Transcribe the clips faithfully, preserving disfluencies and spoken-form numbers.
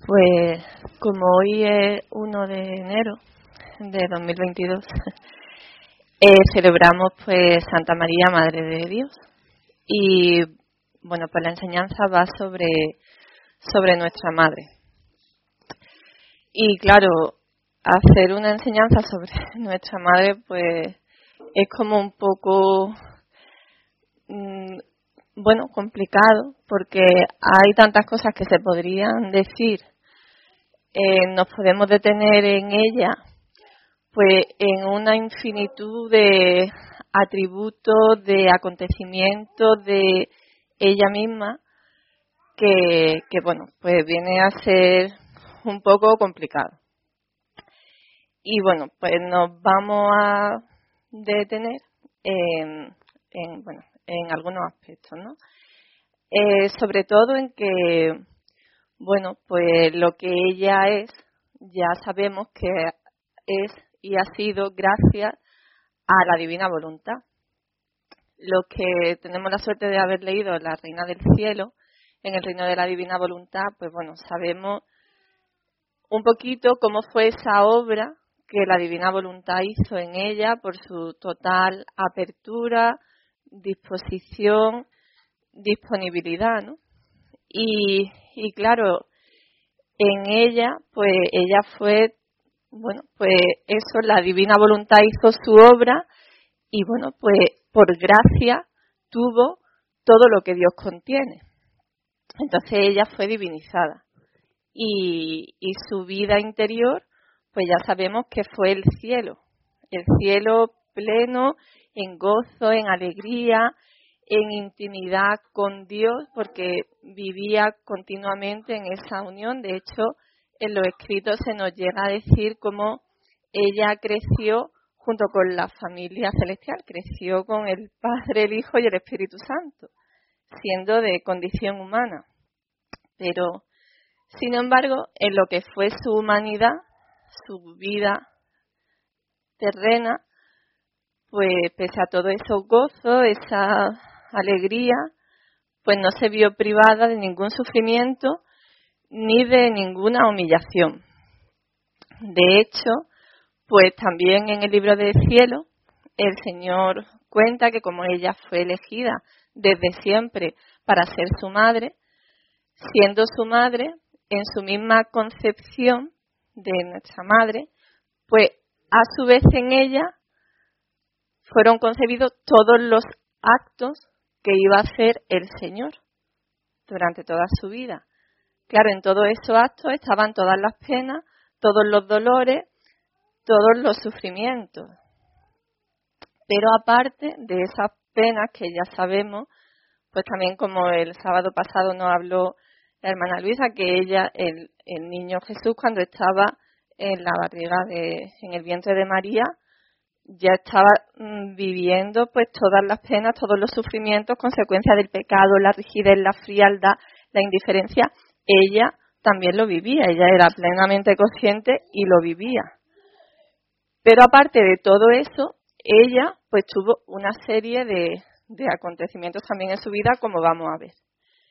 Pues como hoy es uno de enero de dos mil veintidós, eh, celebramos pues Santa María, Madre de Dios. Y bueno, pues la enseñanza va sobre, sobre nuestra Madre. Y claro, hacer una enseñanza sobre nuestra Madre pues es como un poco, mmm, bueno, complicado, porque hay tantas cosas que se podrían decir. Eh, nos podemos detener en ella, pues en una infinitud de atributos, de acontecimientos de ella misma, que, que bueno, pues viene a ser un poco complicado. Y bueno, pues nos vamos a detener en, en bueno, en algunos aspectos, ¿no? Eh, sobre todo en que, bueno, pues lo que ella es, ya sabemos que es y ha sido gracias a la divina voluntad. Los que tenemos la suerte de haber leído La Reina del Cielo, en el reino de la divina voluntad, pues bueno, sabemos un poquito cómo fue esa obra que la divina voluntad hizo en ella por su total apertura, disposición, disponibilidad, ¿no? Y, y claro, en ella, pues ella fue, bueno, pues eso, la divina voluntad hizo su obra y bueno, pues por gracia tuvo todo lo que Dios contiene. Entonces ella fue divinizada y, y su vida interior, pues ya sabemos que fue el cielo, el cielo pleno en gozo, en alegría, en intimidad con Dios, porque vivía continuamente en esa unión. De hecho, en los escritos se nos llega a decir cómo ella creció junto con la familia celestial, creció con el Padre, el Hijo y el Espíritu Santo, siendo de condición humana. Pero, sin embargo, en lo que fue su humanidad, su vida terrena, pues pese a todo eso gozo, esa alegría, pues no se vio privada de ningún sufrimiento ni de ninguna humillación. De hecho, pues también en el libro del cielo, el Señor cuenta que como ella fue elegida desde siempre para ser su madre, siendo su madre, en su misma concepción de nuestra madre, pues a su vez en ella fueron concebidos todos los actos que iba a hacer el Señor durante toda su vida. Claro, en todos esos actos estaban todas las penas, todos los dolores, todos los sufrimientos. Pero aparte de esas penas que ya sabemos, pues también como el sábado pasado nos habló la hermana Luisa, que ella, el, el niño Jesús, cuando estaba en la barriga de, en el vientre de María, ya estaba mmm, viviendo pues todas las penas, todos los sufrimientos, consecuencia del pecado, la rigidez, la frialdad, la indiferencia. Ella también lo vivía, ella era plenamente consciente y lo vivía. Pero aparte de todo eso, ella pues tuvo una serie de, de acontecimientos también en su vida, como vamos a ver.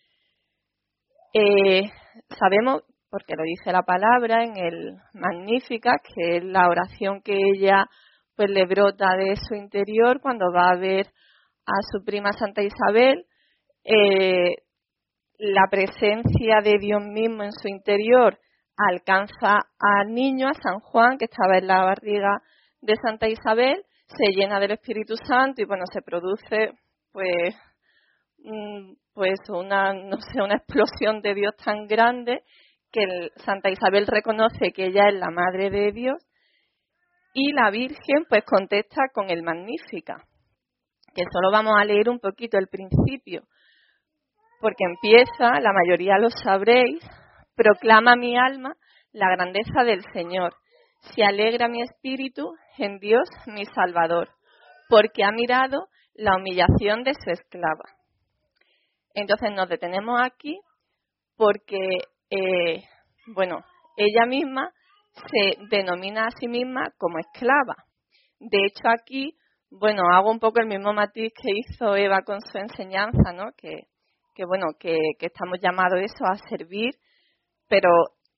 Eh, sabemos, porque lo dice la palabra en el Magnífica, que es la oración que ella pues le brota de su interior cuando va a ver a su prima Santa Isabel, eh, la presencia de Dios mismo en su interior alcanza al niño, a San Juan, que estaba en la barriga de Santa Isabel, se llena del Espíritu Santo y bueno, se produce pues pues una no sé una explosión de Dios tan grande que el, Santa Isabel reconoce que ella es la Madre de Dios y la Virgen pues contesta con el Magnífica, que solo vamos a leer un poquito el principio, porque empieza, la mayoría lo sabréis: proclama mi alma la grandeza del Señor, se alegra mi espíritu en Dios mi Salvador, porque ha mirado la humillación de su esclava. Entonces nos detenemos aquí porque, eh, bueno, ella misma se denomina a sí misma como esclava. De hecho aquí, bueno, hago un poco el mismo matiz que hizo Eva con su enseñanza, ¿no? Que, que bueno, que, que estamos llamados eso a servir, pero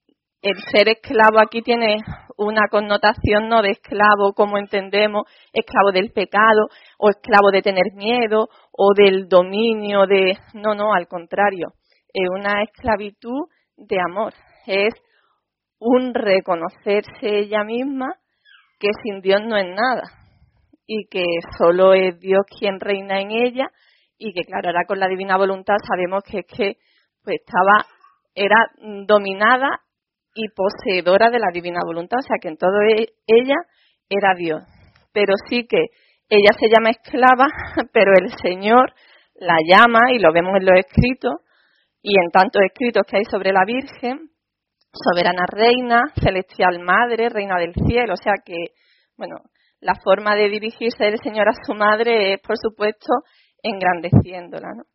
el ser esclavo aquí tiene una connotación no de esclavo como entendemos, esclavo del pecado o esclavo de tener miedo o del dominio de... No, no, al contrario, es una esclavitud de amor, es un reconocerse ella misma que sin Dios no es nada y que solo es Dios quien reina en ella y que claro, ahora con la divina voluntad sabemos que es que pues estaba, era dominada y poseedora de la divina voluntad, o sea que en todo ella era Dios, pero sí que ella se llama esclava, pero el Señor la llama, y lo vemos en los escritos, y en tantos escritos que hay sobre la Virgen, soberana reina, celestial madre, reina del cielo, o sea que, bueno, la forma de dirigirse del Señor a su madre es, por supuesto, engrandeciéndola, ¿no?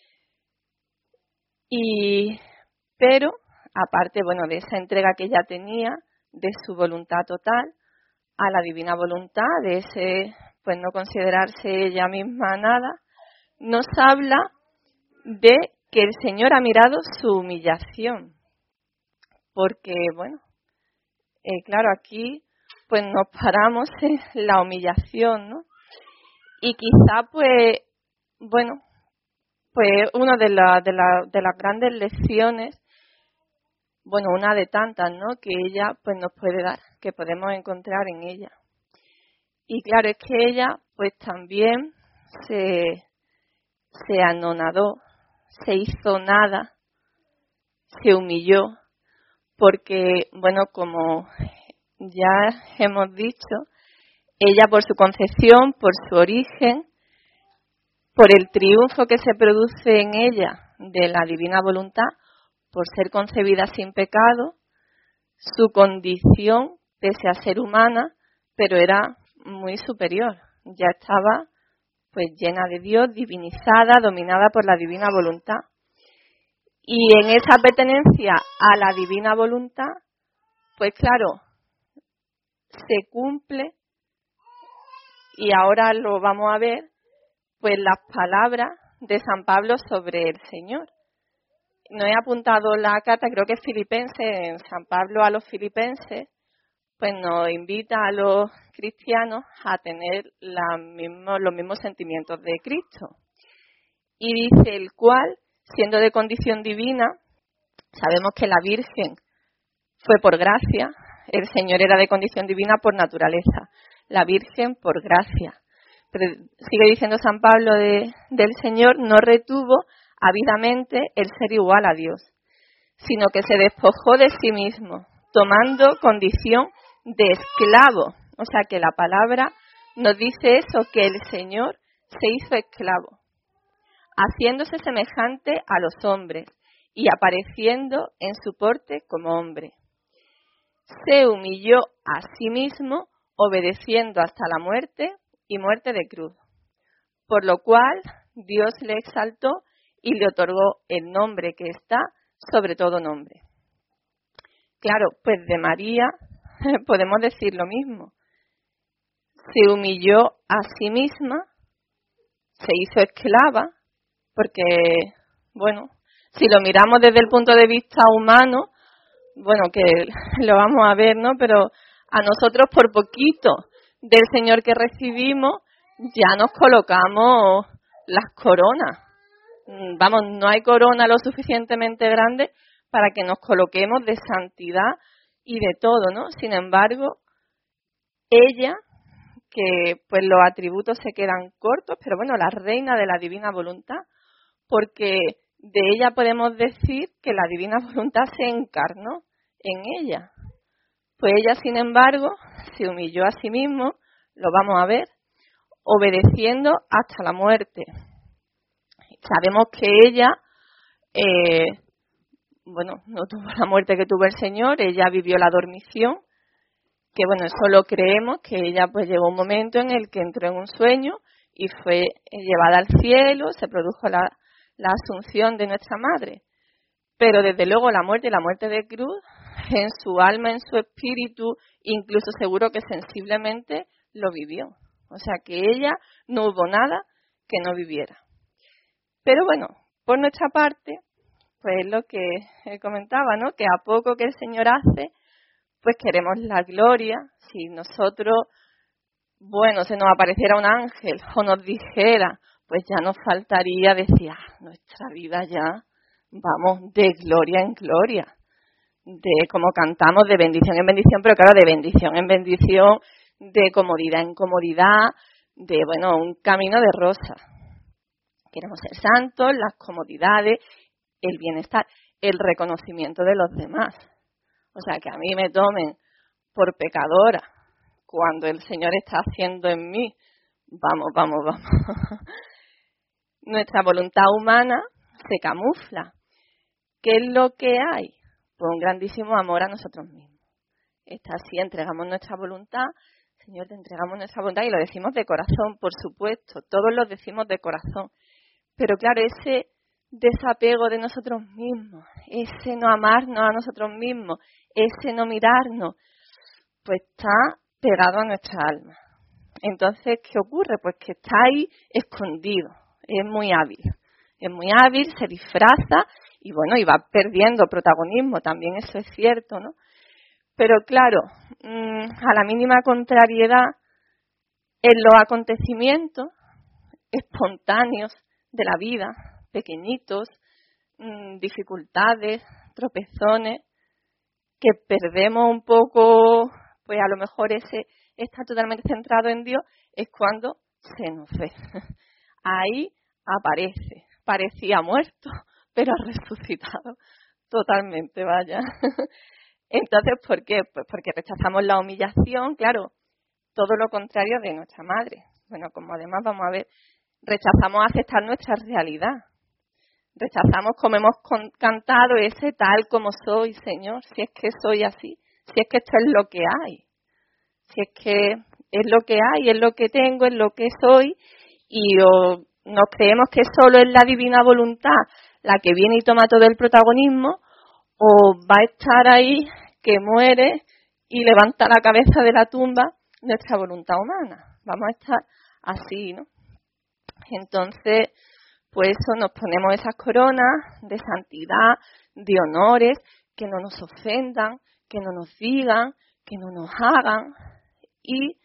Y, pero, aparte, bueno, de esa entrega que ella tenía, de su voluntad total, a la divina voluntad, de ese, pues no considerarse ella misma nada, nos habla de que el Señor ha mirado su humillación. Porque, bueno, eh, claro, aquí pues nos paramos en la humillación, ¿no? Y quizá, pues, bueno, pues una de, la, de, la, de las grandes lecciones, bueno, una de tantas, ¿no?, que ella pues nos puede dar, que podemos encontrar en ella. Y claro, es que ella pues también se, se anonadó, se hizo nada, se humilló, porque, bueno, como ya hemos dicho, ella por su concepción, por su origen, por el triunfo que se produce en ella de la divina voluntad, por ser concebida sin pecado, su condición, pese a ser humana, pero era muy superior. Ya estaba pues llena de Dios, divinizada, dominada por la divina voluntad. Y en esa pertenencia a la divina voluntad, pues claro, se cumple, y ahora lo vamos a ver, pues las palabras de San Pablo sobre el Señor. No he apuntado la carta, creo que es Filipenses, en San Pablo a los filipenses, pues nos invita a los cristianos a tener la mismo, los mismos sentimientos de Cristo. Y dice, el cual, siendo de condición divina, sabemos que la Virgen fue por gracia, el Señor era de condición divina por naturaleza, la Virgen por gracia. Pero sigue diciendo San Pablo de, del Señor, no retuvo ávidamente el ser igual a Dios, sino que se despojó de sí mismo, tomando condición de esclavo. O sea que la palabra nos dice eso, que el Señor se hizo esclavo, haciéndose semejante a los hombres y apareciendo en su porte como hombre. Se humilló a sí mismo, obedeciendo hasta la muerte y muerte de cruz, por lo cual Dios le exaltó y le otorgó el nombre que está sobre todo nombre. Claro, pues de María podemos decir lo mismo. Se humilló a sí misma, se hizo esclava, porque, bueno, si lo miramos desde el punto de vista humano, bueno, que lo vamos a ver, ¿no? Pero a nosotros por poquito del Señor que recibimos, ya nos colocamos las coronas. Vamos, no hay corona lo suficientemente grande para que nos coloquemos de santidad y de todo, ¿no? Sin embargo, ella, que pues los atributos se quedan cortos, pero bueno, la reina de la divina voluntad, porque de ella podemos decir que la divina voluntad se encarnó en ella. Pues ella, sin embargo, se humilló a sí mismo, lo vamos a ver, obedeciendo hasta la muerte. Sabemos que ella, eh, bueno, no tuvo la muerte que tuvo el Señor, ella vivió la dormición, que bueno, eso lo creemos, que ella pues llegó un momento en el que entró en un sueño y fue llevada al cielo, se produjo la, la asunción de nuestra madre. Pero desde luego la muerte y la muerte de cruz, en su alma, en su espíritu, incluso seguro que sensiblemente lo vivió. O sea que ella no hubo nada que no viviera. Pero bueno, por nuestra parte, pues es lo que él comentaba, ¿no? Que a poco que el Señor hace, pues queremos la gloria. Si nosotros, bueno, se nos apareciera un ángel o nos dijera, pues ya nos faltaría decir, ah, nuestra vida ya, vamos, de gloria en gloria, de como cantamos, de bendición en bendición, pero claro, de bendición en bendición, de comodidad en comodidad, de, bueno, un camino de rosa. Queremos ser santos, las comodidades, el bienestar, el reconocimiento de los demás. O sea, que a mí me tomen por pecadora cuando el Señor está haciendo en mí. Vamos, vamos, vamos. Nuestra voluntad humana se camufla. ¿Qué es lo que hay? Pues un grandísimo amor a nosotros mismos. Está así, entregamos nuestra voluntad. Señor, te entregamos nuestra voluntad y lo decimos de corazón, por supuesto. Todos lo decimos de corazón. Pero claro, ese desapego de nosotros mismos, ese no amarnos a nosotros mismos, ese no mirarnos, pues está pegado a nuestra alma. Entonces, ¿qué ocurre? Pues que está ahí escondido, es muy hábil, es muy hábil, se disfraza y bueno, y va perdiendo protagonismo, también eso es cierto, ¿no? Pero claro, a la mínima contrariedad en los acontecimientos espontáneos de la vida, pequeñitos, mmm, dificultades, tropezones, que perdemos un poco, pues a lo mejor ese está totalmente centrado en Dios, es cuando se nos ve. Ahí aparece, parecía muerto, pero ha resucitado totalmente, vaya. Entonces, ¿por qué? Pues porque rechazamos la humillación, claro, todo lo contrario de nuestra madre. Bueno, como además vamos a ver, rechazamos aceptar nuestra realidad. Rechazamos, como hemos cantado, ese tal como soy, Señor, si es que soy así, si es que esto es lo que hay, si es que es lo que hay, es lo que tengo, es lo que soy, y o nos creemos que solo es la divina voluntad la que viene y toma todo el protagonismo, o va a estar ahí que muere y levanta la cabeza de la tumba nuestra voluntad humana. Vamos a estar así, ¿no? Entonces, pues eso, nos ponemos esas coronas de santidad, de honores, que no nos ofendan, que no nos digan, que no nos hagan, y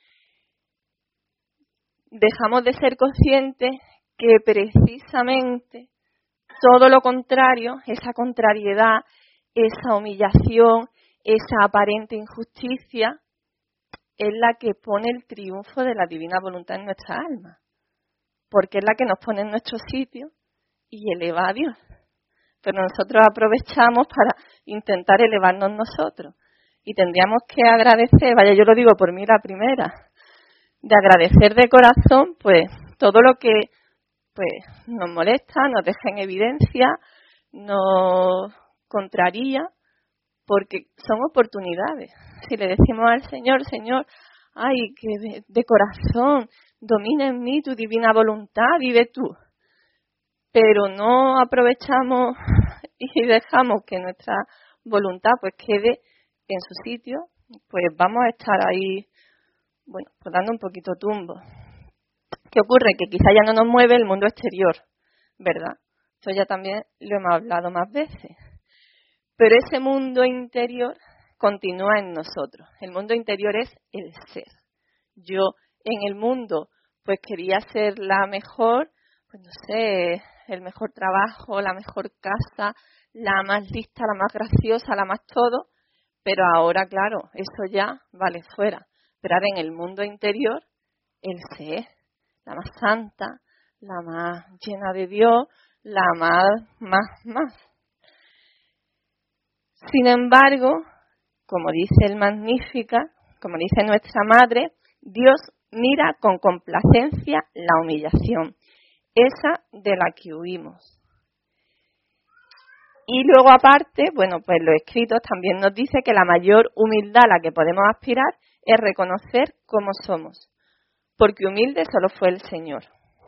dejamos de ser conscientes que precisamente todo lo contrario, esa contrariedad, esa humillación, esa aparente injusticia, es la que pone el triunfo de la divina voluntad en nuestra alma. Porque es la que nos pone en nuestro sitio y eleva a Dios. Pero nosotros aprovechamos para intentar elevarnos nosotros. Y tendríamos que agradecer, vaya, yo lo digo por mí la primera, de agradecer de corazón, pues, todo lo que pues nos molesta, nos deja en evidencia, nos contraría, porque son oportunidades. Si le decimos al Señor, Señor, ay, que de, de corazón, domina en mí tu divina voluntad, vive tú. Pero no aprovechamos y dejamos que nuestra voluntad pues quede en su sitio, pues vamos a estar ahí, bueno, pues dando un poquito tumbo. ¿Qué ocurre? Que quizá ya no nos mueve el mundo exterior, ¿verdad? Esto ya también lo hemos hablado más veces. Pero ese mundo interior continúa en nosotros. El mundo interior es el ser. Yo en el mundo pues quería ser la mejor, pues no sé, el mejor trabajo, la mejor casa, la más lista, la más graciosa, la más todo, pero ahora, claro, eso ya vale fuera. Pero ahora en el mundo interior, el ser, la más santa, la más llena de Dios, la más, más, más. Sin embargo, como dice el Magnífica, como dice nuestra Madre, Dios mira con complacencia la humillación, esa de la que huimos. Y luego aparte, bueno, pues los escritos también nos dice que la mayor humildad a la que podemos aspirar es reconocer cómo somos, porque humilde solo fue el Señor.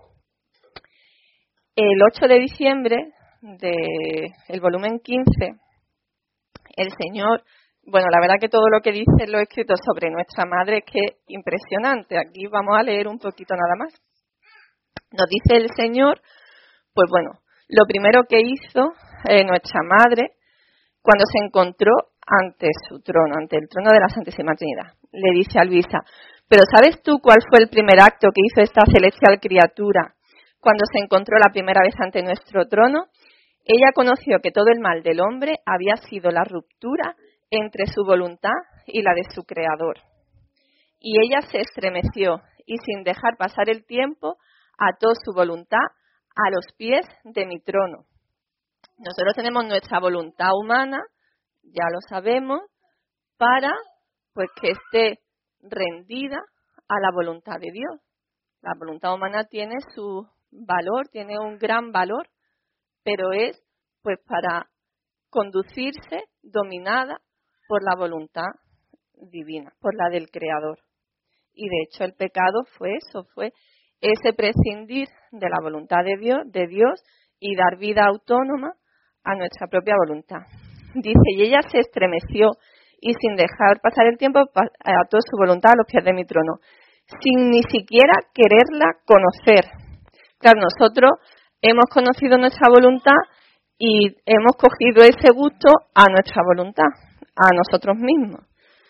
El ocho de diciembre del volumen quince, el Señor, bueno, la verdad que todo lo que dice los escritos sobre nuestra Madre es que es impresionante. Aquí vamos a leer un poquito nada más. Nos dice el Señor, pues bueno, lo primero que hizo eh, nuestra madre cuando se encontró ante su trono, ante el trono de la Santísima Trinidad. Le dice a Luisa, pero ¿sabes tú cuál fue el primer acto que hizo esta celestial criatura cuando se encontró la primera vez ante nuestro trono? Ella conoció que todo el mal del hombre había sido la ruptura entre su voluntad y la de su Creador. Y ella se estremeció y sin dejar pasar el tiempo ató su voluntad a los pies de mi trono. Nosotros tenemos nuestra voluntad humana, ya lo sabemos, para pues que esté rendida a la voluntad de Dios. La voluntad humana tiene su valor, tiene un gran valor, pero es pues para conducirse dominada por la voluntad divina, por la del Creador. Y de hecho el pecado fue eso, fue ese prescindir de la voluntad de Dios, de Dios y dar vida autónoma a nuestra propia voluntad. Dice, y ella se estremeció y sin dejar pasar el tiempo ató su voluntad a los pies de mi trono, sin ni siquiera quererla conocer. Claro, nosotros hemos conocido nuestra voluntad y hemos cogido ese gusto a nuestra voluntad, a nosotros mismos.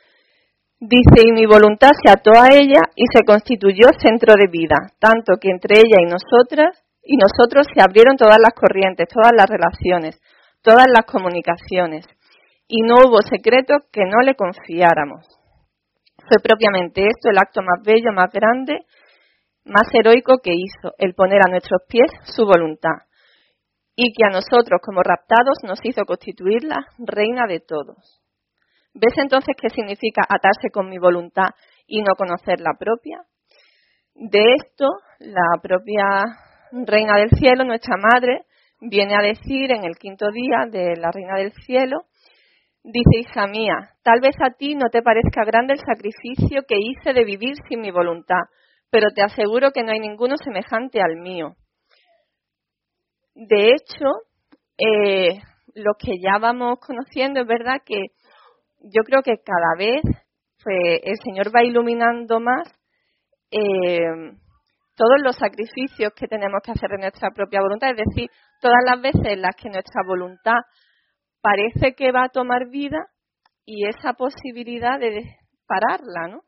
Dice, y mi voluntad se ató a ella y se constituyó centro de vida, tanto que entre ella y nosotras y nosotros se abrieron todas las corrientes, todas las relaciones, todas las comunicaciones, y no hubo secreto que no le confiáramos. Fue propiamente esto el acto más bello, más grande, más heroico que hizo, el poner a nuestros pies su voluntad, y que a nosotros como raptados nos hizo constituirla reina de todos. ¿Ves entonces qué significa atarse con mi voluntad y no conocer la propia? De esto, la propia Reina del Cielo, nuestra Madre, viene a decir en el quinto día de la Reina del Cielo, dice, hija mía, tal vez a ti no te parezca grande el sacrificio que hice de vivir sin mi voluntad, pero te aseguro que no hay ninguno semejante al mío. De hecho, eh, lo que ya vamos conociendo es verdad que yo creo que cada vez pues, el Señor va iluminando más eh, todos los sacrificios que tenemos que hacer de nuestra propia voluntad, es decir, todas las veces en las que nuestra voluntad parece que va a tomar vida y esa posibilidad de pararla, ¿no?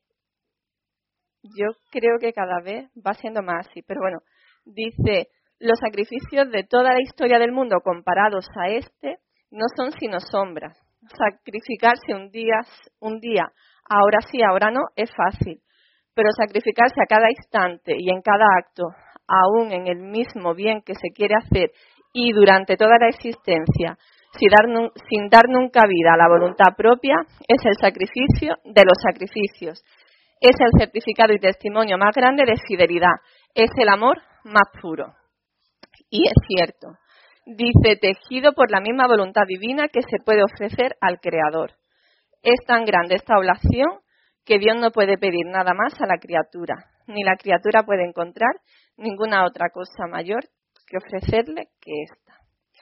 Yo creo que cada vez va siendo más así, pero bueno, dice, los sacrificios de toda la historia del mundo comparados a este no son sino sombras. Sacrificarse un día, un día, ahora sí, ahora no, es fácil, pero sacrificarse a cada instante y en cada acto, aún en el mismo bien que se quiere hacer y durante toda la existencia, sin dar, sin dar nunca vida a la voluntad propia, es el sacrificio de los sacrificios, es el certificado y testimonio más grande de fidelidad, es el amor más puro. Y es cierto. Dice, tejido por la misma voluntad divina que se puede ofrecer al Creador. Es tan grande esta oblación que Dios no puede pedir nada más a la criatura, ni la criatura puede encontrar ninguna otra cosa mayor que ofrecerle que esta.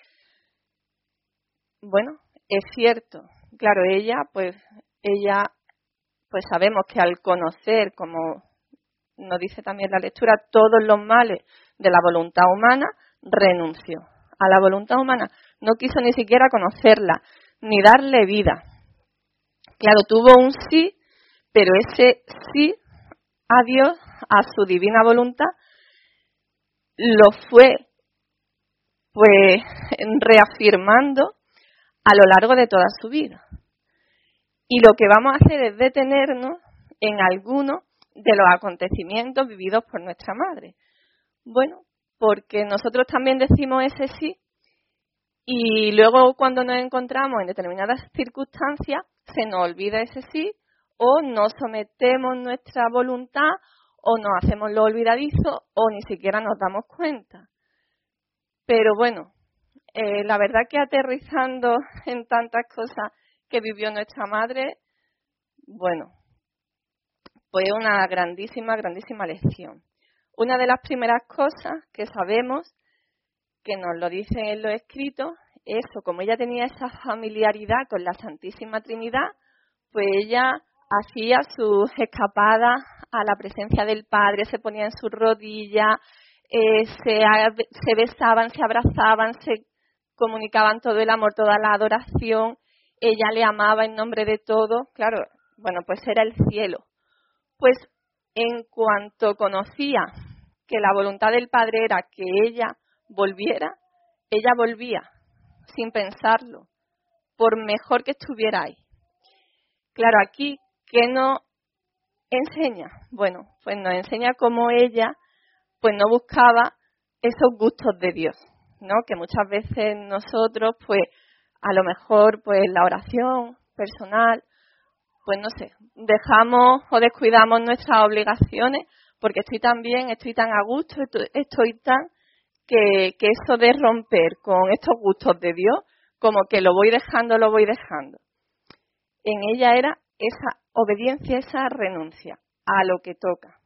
Bueno, es cierto, claro, ella, pues, ella, pues sabemos que al conocer, como nos dice también la lectura, todos los males de la voluntad humana, renunció a la voluntad humana, no quiso ni siquiera conocerla, ni darle vida. Claro, tuvo un sí, pero ese sí a Dios, a su divina voluntad, lo fue pues reafirmando a lo largo de toda su vida. Y lo que vamos a hacer es detenernos en algunos de los acontecimientos vividos por nuestra madre. Bueno, porque nosotros también decimos ese sí y luego cuando nos encontramos en determinadas circunstancias se nos olvida ese sí o no sometemos nuestra voluntad o nos hacemos lo olvidadizo o ni siquiera nos damos cuenta. Pero bueno, eh, la verdad que aterrizando en tantas cosas que vivió nuestra madre, bueno, fue una grandísima, grandísima lección. Una de las primeras cosas que sabemos, que nos lo dicen en los escritos, eso, como ella tenía esa familiaridad con la Santísima Trinidad, pues ella hacía sus escapadas a la presencia del Padre, se ponía en sus rodillas, eh, se, se besaban, se abrazaban, se comunicaban todo el amor, toda la adoración. Ella le amaba en nombre de todo. Claro, bueno, pues era el cielo. Pues en cuanto conocía que la voluntad del Padre era que ella volviera, ella volvía, sin pensarlo, por mejor que estuviera ahí. Claro, aquí, ¿qué nos enseña? Bueno, pues nos enseña cómo ella pues no buscaba esos gustos de Dios, ¿no? Que muchas veces nosotros, pues, a lo mejor, pues, la oración personal, pues, no sé, dejamos o descuidamos nuestras obligaciones porque estoy tan bien, estoy tan a gusto, estoy tan que, que eso de romper con estos gustos de Dios, como que lo voy dejando, lo voy dejando. En ella era esa obediencia, esa renuncia a lo que toca.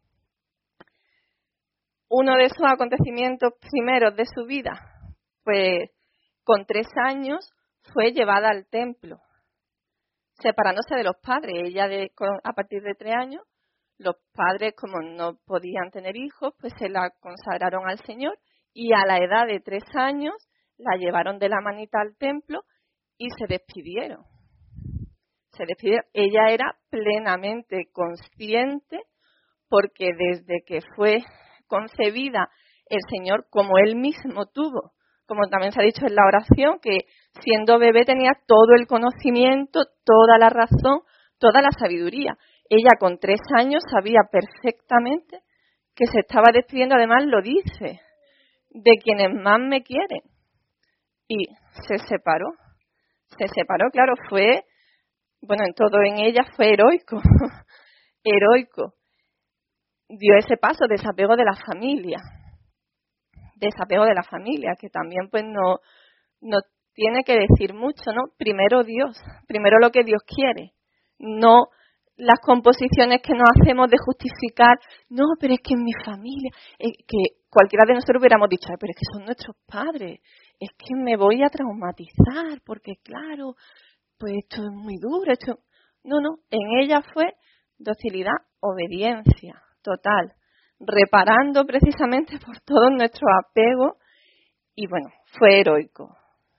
Uno de esos acontecimientos primeros de su vida, pues con tres años fue llevada al templo, separándose de los padres. Ella de, a partir de tres años, los padres, como no podían tener hijos, pues se la consagraron al Señor y a la edad de tres años la llevaron de la manita al templo y se despidieron. Se despidieron. Ella era plenamente consciente porque desde que fue concebida el Señor, como Él mismo tuvo, como también se ha dicho en la oración, que siendo bebé tenía todo el conocimiento, toda la razón, toda la sabiduría. Ella con tres años sabía perfectamente que se estaba despidiendo, además lo dice, de quienes más me quieren. Y se separó, se separó, claro, fue, bueno, en todo en ella fue heroico, heroico. Dio ese paso, desapego de la familia, desapego de la familia, que también pues no, no tiene que decir mucho, ¿no? Primero Dios, primero lo que Dios quiere, no las composiciones que nos hacemos de justificar, no, pero es que en mi familia, eh, que cualquiera de nosotros hubiéramos dicho, ay, pero es que son nuestros padres, es que me voy a traumatizar, porque claro, pues esto es muy duro, esto... No, no, en ella fue docilidad, obediencia total, reparando precisamente por todos nuestros apegos y bueno, fue heroico.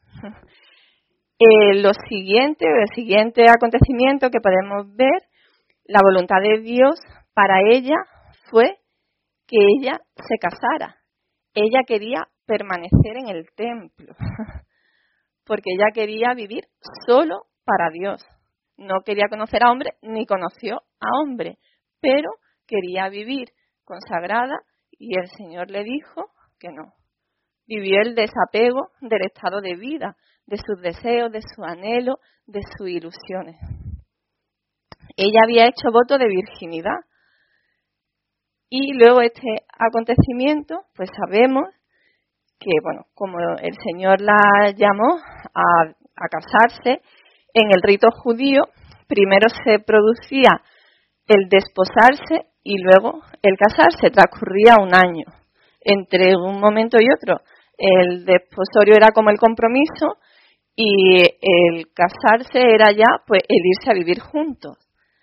Eh, lo siguiente, el siguiente acontecimiento que podemos ver, la voluntad de Dios para ella fue que ella se casara. Ella quería permanecer en el templo, porque ella quería vivir solo para Dios. No quería conocer a hombre, ni conoció a hombre, pero quería vivir consagrada y el Señor le dijo que no. Vivió el desapego del estado de vida, de sus deseos, de sus anhelos, de sus ilusiones. Ella había hecho voto de virginidad y luego este acontecimiento, pues sabemos que, bueno, como el Señor la llamó a, a casarse, en el rito judío primero se producía el desposarse y luego el casarse, transcurría un año. Entre un momento y otro, el desposorio era como el compromiso y el casarse era ya pues el irse a vivir juntos.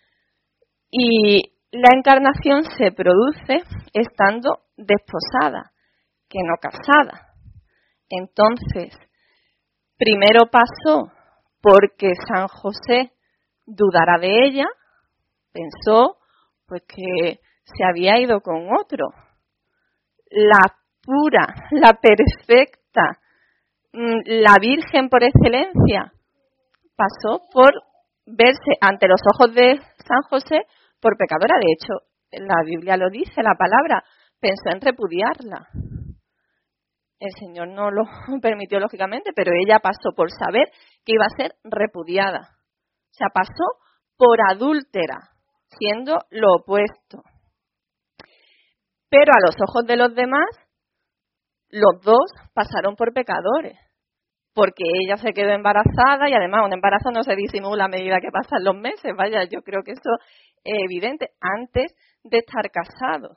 Y la encarnación se produce estando desposada, que no casada. Entonces, primero pasó porque San José dudara de ella, pensó pues que se había ido con otro. La pura, la perfecta, la Virgen por excelencia, pasó por verse ante los ojos de San José por pecadora. De hecho, la Biblia lo dice, la palabra, pensó en repudiarla. El Señor no lo permitió, lógicamente, pero ella pasó por saber que iba a ser repudiada. O sea, pasó por adúltera, siendo lo opuesto. Pero a los ojos de los demás, los dos pasaron por pecadores, porque ella se quedó embarazada y además un embarazo no se disimula a medida que pasan los meses. Vaya, yo creo que eso es evidente antes de estar casados.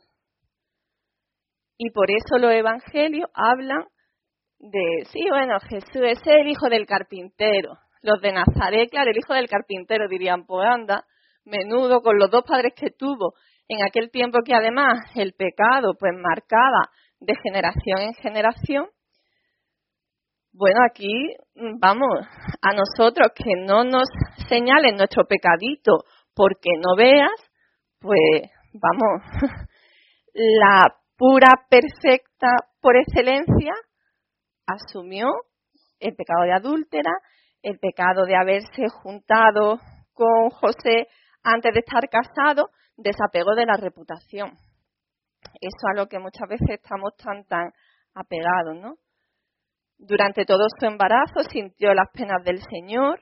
Y por eso los evangelios hablan de, sí, bueno, Jesús es el hijo del carpintero. Los de Nazaret, claro, el hijo del carpintero, dirían, pues anda, menudo, con los dos padres que tuvo, en aquel tiempo que además el pecado pues marcaba de generación en generación. Bueno, aquí, vamos, a nosotros que no nos señalen nuestro pecadito porque no veas, pues, vamos, la pura, perfecta, por excelencia, asumió el pecado de adúltera, el pecado de haberse juntado con José antes de estar casado, desapego de la reputación. Eso a lo que muchas veces estamos tan, tan apegados, ¿no? Durante todo su embarazo sintió las penas del Señor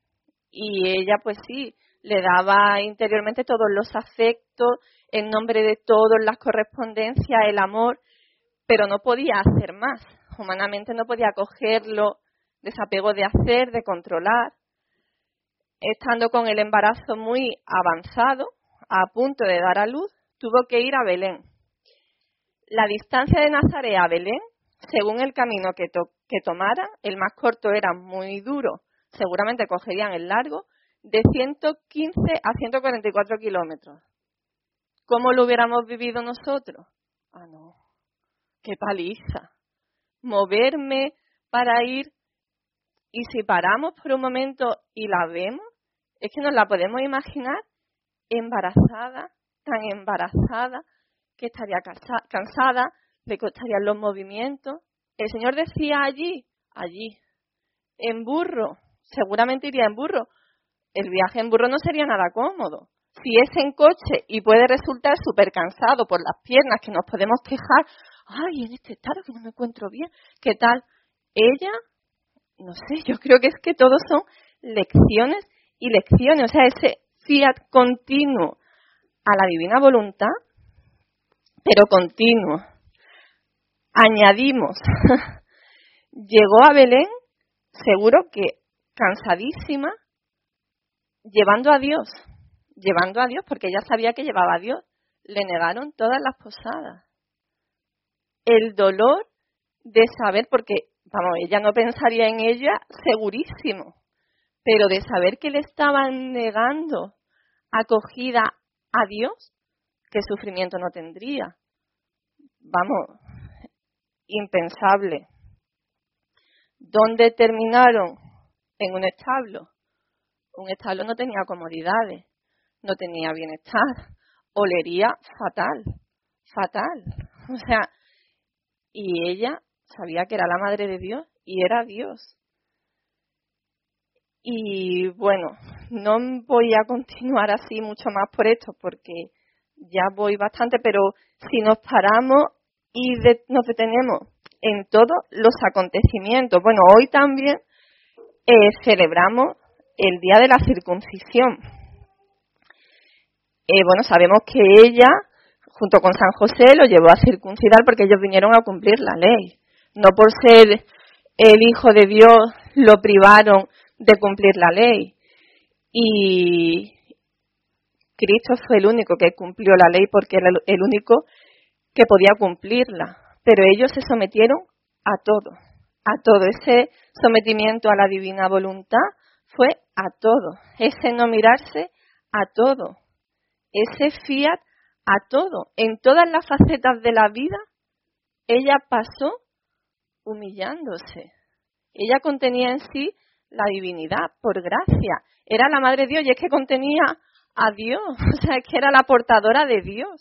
y ella, pues sí, le daba interiormente todos los afectos, en nombre de todos, las correspondencias, el amor, pero no podía hacer más. Humanamente no podía cogerlo, desapego de hacer, de controlar. Estando con el embarazo muy avanzado, a punto de dar a luz, tuvo que ir a Belén. La distancia de Nazaret a Belén, según el camino que, to- que tomara, el más corto era muy duro, seguramente cogerían el largo, de ciento quince a ciento cuarenta y cuatro kilómetros. ¿Cómo lo hubiéramos vivido nosotros? Ah, no, qué paliza. Moverme para ir, y si paramos por un momento y la vemos, es que nos la podemos imaginar embarazada, tan embarazada, que estaría cansa- cansada, le costarían los movimientos. El Señor decía allí, allí, en burro, seguramente iría en burro. El viaje en burro no sería nada cómodo. Si es en coche y puede resultar súper cansado por las piernas, que nos podemos quejar, ay, en este estado que no me encuentro bien, ¿qué tal? Ella, no sé, yo creo que es que todos son lecciones y lecciones, o sea, ese fiat continuo a la divina voluntad, pero continuo. Añadimos, llegó a Belén, seguro que cansadísima, llevando a Dios, llevando a Dios, porque ella sabía que llevaba a Dios. Le negaron todas las posadas. El dolor de saber, porque, vamos, ella no pensaría en ella, segurísimo, pero de saber que le estaban negando acogida a Dios, qué sufrimiento no tendría. Vamos, impensable. ¿Dónde terminaron? En un establo. Un establo no tenía comodidades, no tenía bienestar, olería fatal, fatal. O sea, y ella sabía que era la madre de Dios y era Dios. Y bueno, no voy a continuar así mucho más por esto porque ya voy bastante, pero si nos paramos y de, nos detenemos en todos los acontecimientos, bueno, hoy también eh, celebramos el día de la circuncisión. Eh, bueno, sabemos que ella, junto con San José, lo llevó a circuncidar porque ellos vinieron a cumplir la ley. No por ser el Hijo de Dios lo privaron de cumplir la ley. Y Cristo fue el único que cumplió la ley porque era el único que podía cumplirla. Pero ellos se sometieron a todo, a todo. Ese sometimiento a la divina voluntad fue a todo. Ese no mirarse a todo. Ese fiat a todo. En todas las facetas de la vida, ella pasó humillándose. Ella contenía en sí la divinidad, por gracia. Era la Madre de Dios y es que contenía a Dios. O sea, es que era la portadora de Dios.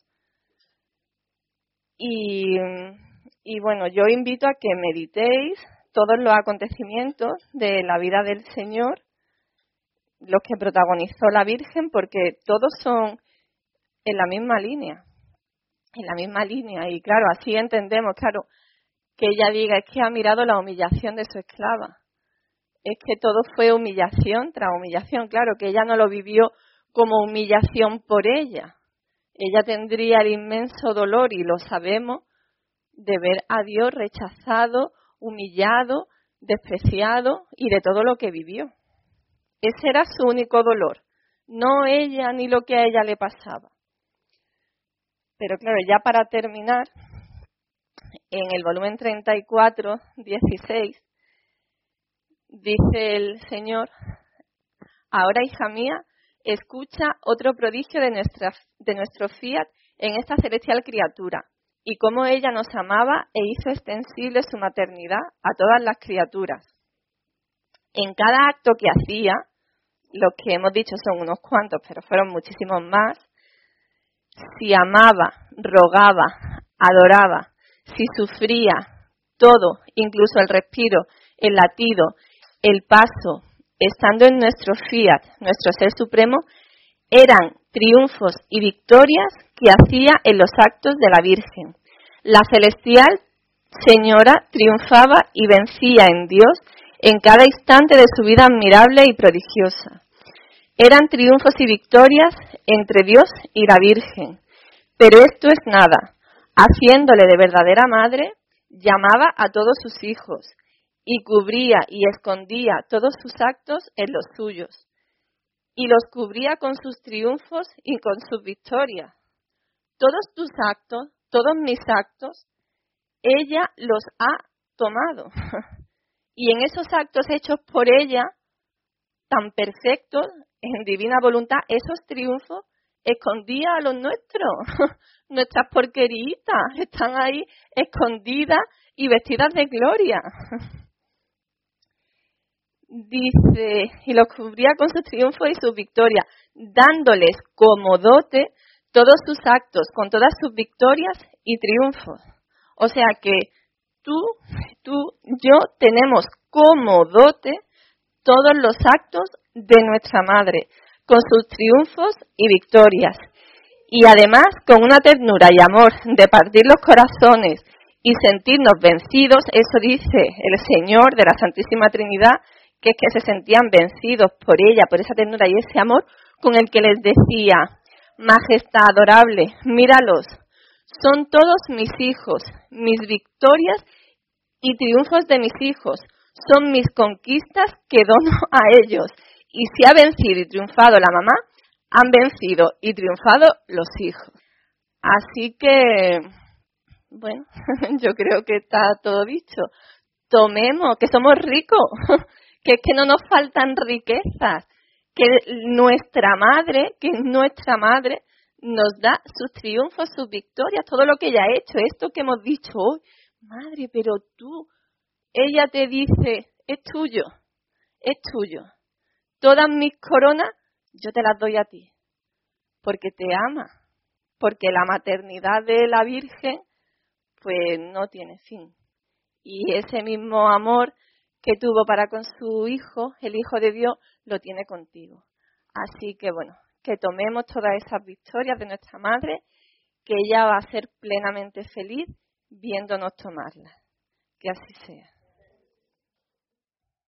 Y, y bueno, yo invito a que meditéis todos los acontecimientos de la vida del Señor, los que protagonizó la Virgen, porque todos son en la misma línea, en la misma línea. Y claro, así entendemos, claro, que ella diga, es que ha mirado la humillación de su esclava. Es que todo fue humillación tras humillación. Claro, que ella no lo vivió como humillación por ella. Ella tendría el inmenso dolor, y lo sabemos, de ver a Dios rechazado, humillado, despreciado y de todo lo que vivió. Ese era su único dolor, no ella ni lo que a ella le pasaba. Pero claro, ya para terminar, en el volumen treinta y cuatro, dieciséis, dice el Señor, ahora, hija mía, escucha otro prodigio de, nuestra, de nuestro fiat en esta celestial criatura, y cómo ella nos amaba e hizo extensible su maternidad a todas las criaturas. En cada acto que hacía, los que hemos dicho son unos cuantos, pero fueron muchísimos más, si amaba, rogaba, adoraba, si sufría, todo, incluso el respiro, el latido, el paso, estando en nuestro fiat, nuestro ser supremo, eran triunfos y victorias que hacía en los actos de la Virgen. La celestial Señora triunfaba y vencía en Dios en cada instante de su vida admirable y prodigiosa. Eran triunfos y victorias entre Dios y la Virgen. Pero esto es nada. Haciéndole de verdadera madre, llamaba a todos sus hijos y cubría y escondía todos sus actos en los suyos. Y los cubría con sus triunfos y con sus victorias. Todos tus actos, todos mis actos, ella los ha tomado. Y en esos actos hechos por ella, tan perfectos, en divina voluntad, esos triunfos, escondía a los nuestros. Nuestras porqueritas están ahí escondidas y vestidas de gloria. Dice, y los cubría con sus triunfos y sus victorias, dándoles como dote todos sus actos, con todas sus victorias y triunfos. O sea que tú, tú, yo tenemos como dote todos los actos de nuestra madre, con sus triunfos y victorias. Y además, con una ternura y amor de partir los corazones y sentirnos vencidos, eso dice el Señor de la Santísima Trinidad, que es que se sentían vencidos por ella, por esa ternura y ese amor con el que les decía, Majestad adorable, míralos, son todos mis hijos, mis victorias y triunfos de mis hijos, son mis conquistas que dono a ellos. Y si ha vencido y triunfado la mamá, han vencido y triunfado los hijos. Así que, bueno, yo creo que está todo dicho. Tomemos, que somos ricos, que es que no nos faltan riquezas, que nuestra madre, que es nuestra madre, nos da sus triunfos, sus victorias, todo lo que ella ha hecho, esto que hemos dicho hoy. Madre, pero tú, ella te dice, es tuyo, es tuyo. Todas mis coronas yo te las doy a ti, porque te ama, porque la maternidad de la Virgen pues no tiene fin. Y ese mismo amor que tuvo para con su hijo, el Hijo de Dios, lo tiene contigo. Así que bueno, que tomemos todas esas victorias de nuestra madre, que ella va a ser plenamente feliz viéndonos tomarlas. Que así sea.